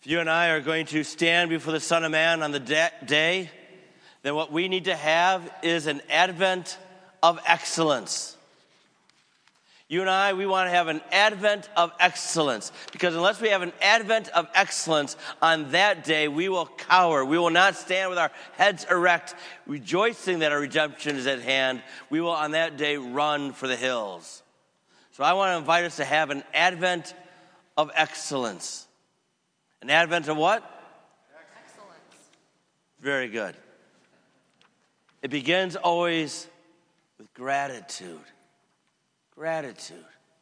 If you and I are going to stand before the Son of Man on the day, then what we need to have is an advent of excellence. You and I, we want to have an advent of excellence, because unless we have an advent of excellence on that day, we will cower. We will not stand with our heads erect, rejoicing that our redemption is at hand. We will on that day run for the hills. So I want to invite us to have an advent of excellence. An advent of what? Excellence. Very good. It begins always with gratitude. Gratitude.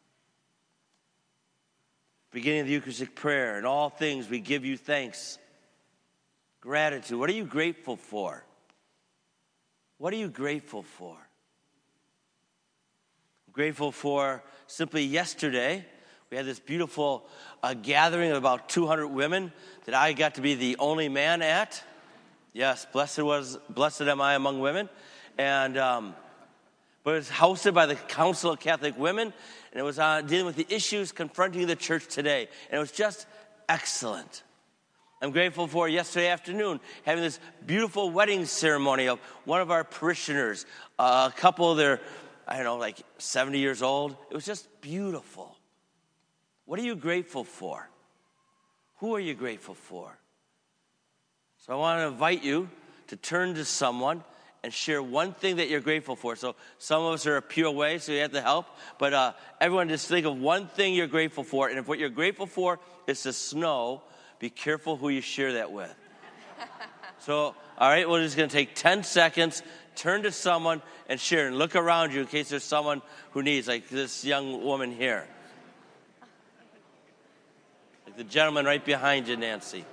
Beginning of the Eucharistic prayer, in all things we give you thanks. Gratitude. What are you grateful for? What are you grateful for? I'm grateful for simply yesterday, we had this beautiful gathering of about 200 women that I got to be the only man at. Yes, blessed am I among women. And but it was hosted by the Council of Catholic Women, and it was dealing with the issues confronting the church today. And it was just excellent. I'm grateful for yesterday afternoon having this beautiful wedding ceremony of one of our parishioners, a couple, they're, like 70 years old. It was just beautiful. What are you grateful for? Who are you grateful for? So I want to invite you to turn to someone and share one thing that you're grateful for. So some of us are a pew away, so you have to help. But everyone just think of one thing you're grateful for. And if what you're grateful for is the snow, be careful who you share that with. So, all right, we're just going to take 10 seconds, turn to someone and share. And look around you in case there's someone who needs, like this young woman here. Like the gentleman right behind you, Nancy.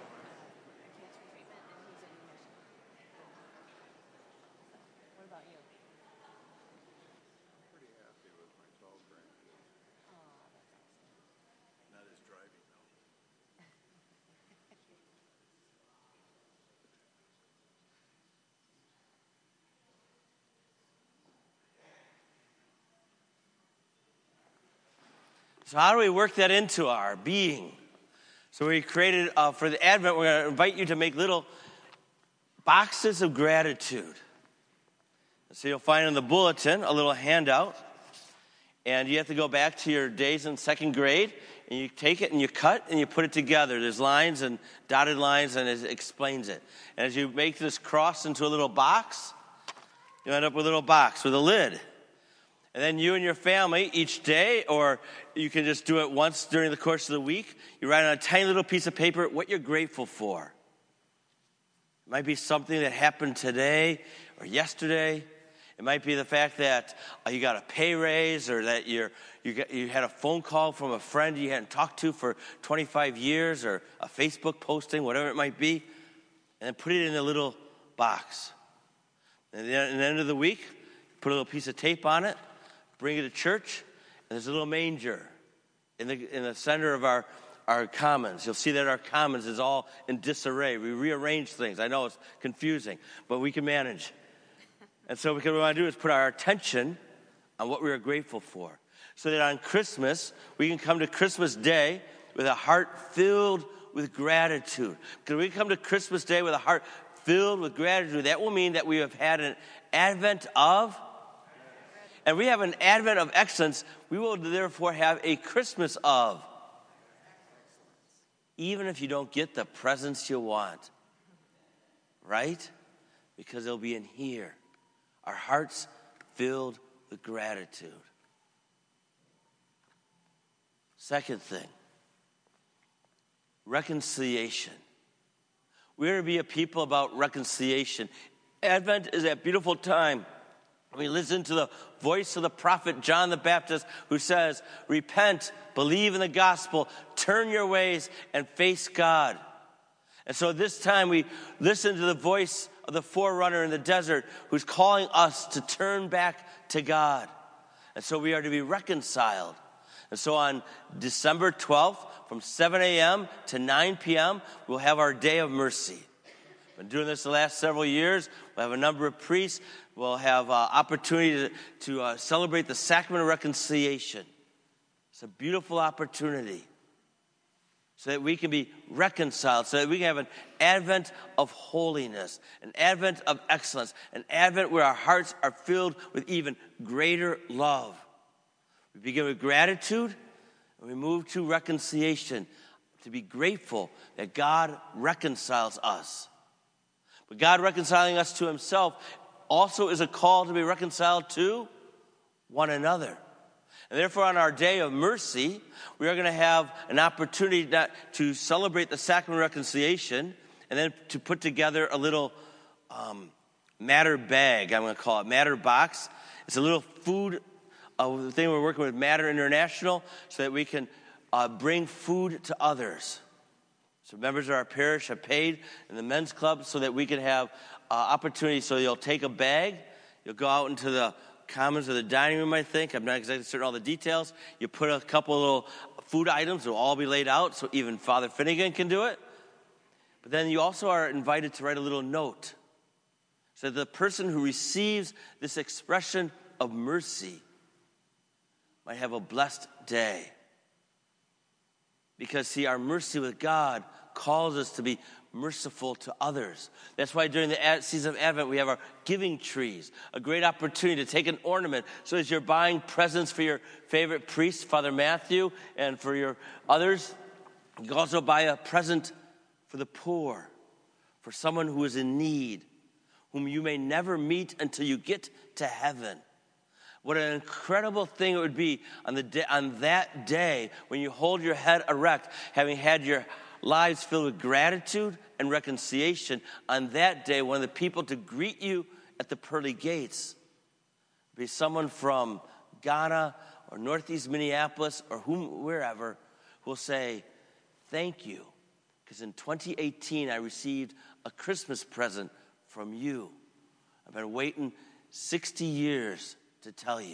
So how do we work that into our being? So we created, for the Advent, we're going to invite you to make little boxes of gratitude. So you'll find in the bulletin a little handout. And you have to go back to your days in second grade. And you take it and you cut and you put it together. There's lines and dotted lines and it explains it. And as you make this cross into a little box, you end up with a little box with a lid. And then you and your family each day, or you can just do it once during the course of the week, you write on a tiny little piece of paper what you're grateful for. It might be something that happened today or yesterday. It might be the fact that you got a pay raise, or that you had a phone call from a friend you hadn't talked to for 25 years, or a Facebook posting, whatever it might be. And then put it in a little box. And then at the end of the week, put a little piece of tape on it. Bring it to church, and there's a little manger in the center of our commons. You'll see that our commons is all in disarray. We rearrange things. I know it's confusing, but we can manage. And so what we want to do is put our attention on what we are grateful for, so that on Christmas, we can come to Christmas Day with a heart filled with gratitude. Because we come to Christmas Day with a heart filled with gratitude, that will mean that we have had an advent of, and we have an advent of excellence. We will therefore have a Christmas of. Even if you don't get the presents you want. Right? Because they'll be in here. Our hearts filled with gratitude. Second thing. Reconciliation. We're to be a people about reconciliation. Advent is that beautiful time. We listen to the voice of the prophet John the Baptist, who says, repent, believe in the gospel, turn your ways, and face God. And so this time we listen to the voice of the forerunner in the desert, who's calling us to turn back to God. And so we are to be reconciled. And so on December 12th, from 7 a.m. to 9 p.m., we'll have our Day of Mercy. Been doing this the last several years. We'll have a number of priests. We'll have opportunity to celebrate the sacrament of reconciliation. It's a beautiful opportunity so that we can be reconciled, so that we can have an advent of holiness, an advent of excellence, an advent where our hearts are filled with even greater love. We begin with gratitude, and we move to reconciliation, to be grateful that God reconciles us. But God reconciling us to himself also is a call to be reconciled to one another. And therefore, on our day of mercy, we are going to have an opportunity to celebrate the sacrament of reconciliation and then to put together a little matter bag, I'm going to call it, matter box. It's a little food thing. We're working with Matter International so that we can bring food to others. So members of our parish have paid in the men's club so that we can have opportunity. So you'll take a bag, you'll go out into the commons of the dining room, I think. I'm not exactly certain all the details. You put a couple little food items. They'll all be laid out, so even Father Finnegan can do it. But then you also are invited to write a little note so that the person who receives this expression of mercy might have a blessed day. Because, see, our mercy with God calls us to be merciful to others. That's why during the season of Advent we have our giving trees, a great opportunity to take an ornament. So as you're buying presents for your favorite priest, Father Matthew, and for your others, you can also buy a present for the poor, for someone who is in need, whom you may never meet until you get to heaven. What an incredible thing it would be on that day when you hold your head erect, having had your lives filled with gratitude and reconciliation. On that day, one of the people to greet you at the pearly gates be someone from Ghana or Northeast Minneapolis or wherever who will say, thank you, because in 2018 I received a Christmas present from you. I've been waiting 60 years to tell you.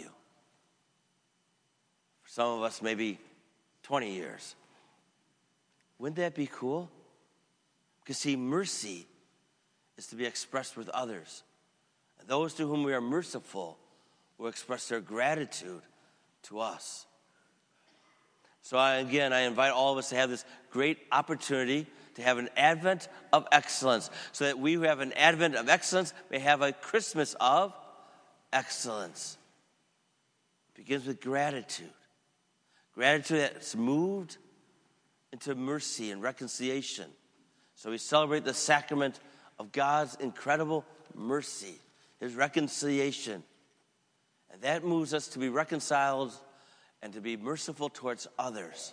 For some of us, maybe 20 years. Wouldn't that be cool? Because, see, mercy is to be expressed with others. And those to whom we are merciful will express their gratitude to us. So, I invite all of us to have this great opportunity to have an advent of excellence, so that we who have an advent of excellence may have a Christmas of excellence. It begins with gratitude. Gratitude that's moved into mercy and reconciliation. So we celebrate the sacrament of God's incredible mercy, his reconciliation. And that moves us to be reconciled and to be merciful towards others.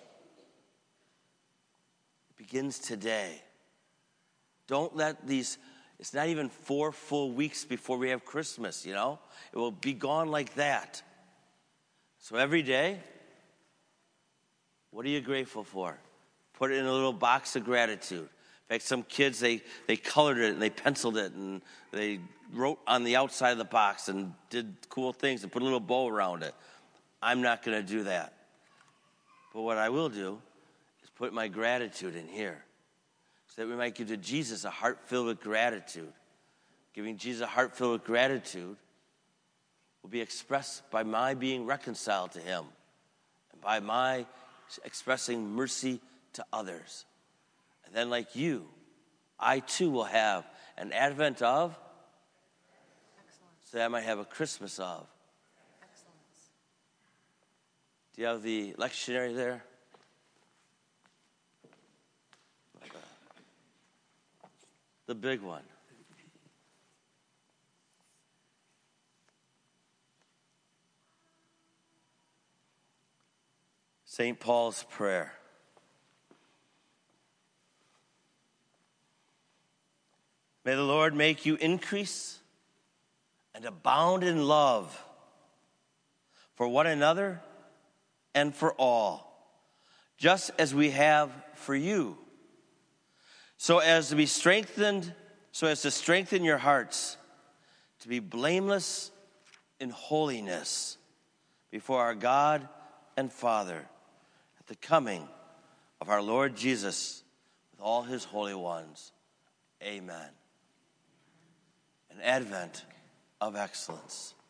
It begins today. Don't let it's not even 4 full weeks before we have Christmas, It will be gone like that. So every day, what are you grateful for? Put it in a little box of gratitude. In fact, some kids, they colored it and they penciled it and they wrote on the outside of the box and did cool things and put a little bow around it. I'm not going to do that. But what I will do is put my gratitude in here so that we might give to Jesus a heart filled with gratitude. Giving Jesus a heart filled with gratitude will be expressed by my being reconciled to him and by my expressing mercy to others. And then, like you, I too will have an advent of excellence, so that I might have a Christmas of excellence. Do you have the lectionary there? The big one. St. Paul's prayer. May the Lord make you increase and abound in love for one another and for all, just as we have for you, so as to strengthen your hearts, to be blameless in holiness before our God and Father at the coming of our Lord Jesus with all his holy ones. Amen. An advent of excellence.